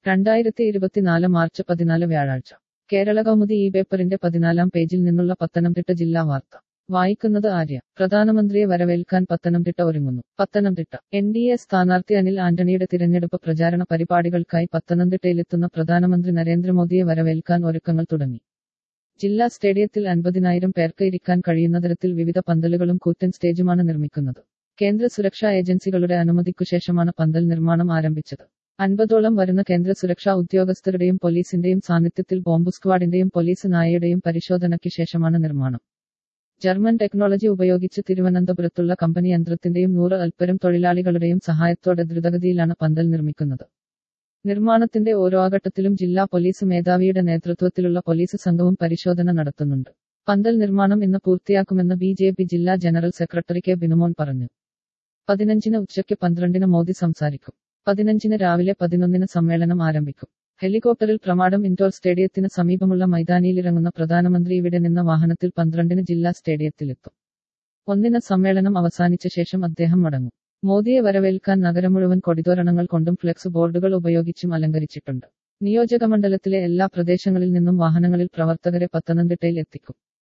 2024 March 14 വ്യാഴാഴ്ച കേരള കൗമുദി ഈ പേപ്പറിന്റെ 14-ാം പേജിൽ നിന്നുള്ള പത്തനംതിട്ട ജില്ലാ വാർത്ത വായിക്കുന്നത് ആര്യ. പ്രധാനമന്ത്രിയെ വരവേൽക്കാൻ പത്തനംതിട്ട ഒരുങ്ങുന്നു. പത്തനംതിട്ട NDA സ്ഥാനാർത്ഥി അനിൽ ആന്റണിയുടെ തിരഞ്ഞെടുപ്പ് പ്രചാരണ പരിപാടികൾക്കായി പത്തനംതിട്ടയിലെത്തുന്ന പ്രധാനമന്ത്രി നരേന്ദ്രമോദിയെ വരവേൽക്കാൻ ഒരുക്കങ്ങൾ തുടങ്ങി. ജില്ലാ സ്റ്റേഡിയത്തിൽ 50,000 പേർക്ക് ഇരിക്കാൻ കഴിയുന്ന തരത്തിൽ വിവിധ പന്തലുകളും കൂറ്റൻ സ്റ്റേജുമാണ് നിർമ്മിക്കുന്നത്. കേന്ദ്ര സുരക്ഷാ ഏജൻസികളുടെ അനുമതിക്കുശേഷമാണ് പന്തൽ നിർമ്മാണം ആരംഭിച്ചത്. 50ഓളം വരുന്ന കേന്ദ്ര സുരക്ഷാ ഉദ്യോഗസ്ഥരുടെയും പോലീസിന്റെയും സാന്നിധ്യത്തിൽ ബോംബ് സ്ക്വാഡിന്റെയും പോലീസ് നായയുടെയും പരിശോധനയ്ക്ക് ശേഷമാണ് നിർമ്മാണം. ജർമ്മൻ ടെക്നോളജി ഉപയോഗിച്ച് തിരുവനന്തപുരത്തുള്ള കമ്പനി യന്ത്രത്തിന്റെയും 100 അൽപ്പരം തൊഴിലാളികളുടെയും സഹായത്തോടെ ദ്രുതഗതിയിലാണ് പന്തൽ നിർമ്മിക്കുന്നത്. നിർമ്മാണത്തിന്റെ ഓരോ ഘട്ടത്തിലും ജില്ലാ പോലീസ് മേധാവിയുടെ നേതൃത്വത്തിലുള്ള പോലീസ് സംഘവും പരിശോധന നടത്തുന്നുണ്ട്. പന്തൽ നിർമ്മാണം ഇന്ന് പൂർത്തിയാക്കുമെന്ന് BJP ജില്ലാ ജനറൽ സെക്രട്ടറി കെ ബിനുമോൻ പറഞ്ഞു. 15-ന് ഉച്ചയ്ക്ക് 12-ന് മോദി സംസാരിക്കും. 15-ന് രാവിലെ 11-ന് സമ്മേളനം ആരംഭിക്കും. ഹെലികോപ്റ്ററിൽ പ്രമാടം ഇൻഡോർ സ്റ്റേഡിയത്തിന് സമീപമുള്ള മൈതാനിയിലിറങ്ങുന്ന പ്രധാനമന്ത്രി ഇവിടെ നിന്ന് വാഹനത്തിൽ 12-ന് ജില്ലാ സ്റ്റേഡിയത്തിലെത്തും. 1-ന് സമ്മേളനം അവസാനിച്ച ശേഷം അദ്ദേഹം മടങ്ങും. മോദിയെ വരവേൽക്കാൻ നഗരം മുഴുവൻ കൊടിതോരണങ്ങൾ കൊണ്ടും ഫ്ലെക്സ് ബോർഡുകൾ ഉപയോഗിച്ചും അലങ്കരിച്ചിട്ടുണ്ട്. നിയോജകമണ്ഡലത്തിലെ എല്ലാ പ്രദേശങ്ങളിൽ നിന്നും വാഹനങ്ങളിൽ പ്രവർത്തകരെ പത്തനംതിട്ടയിൽ എത്തിക്കും.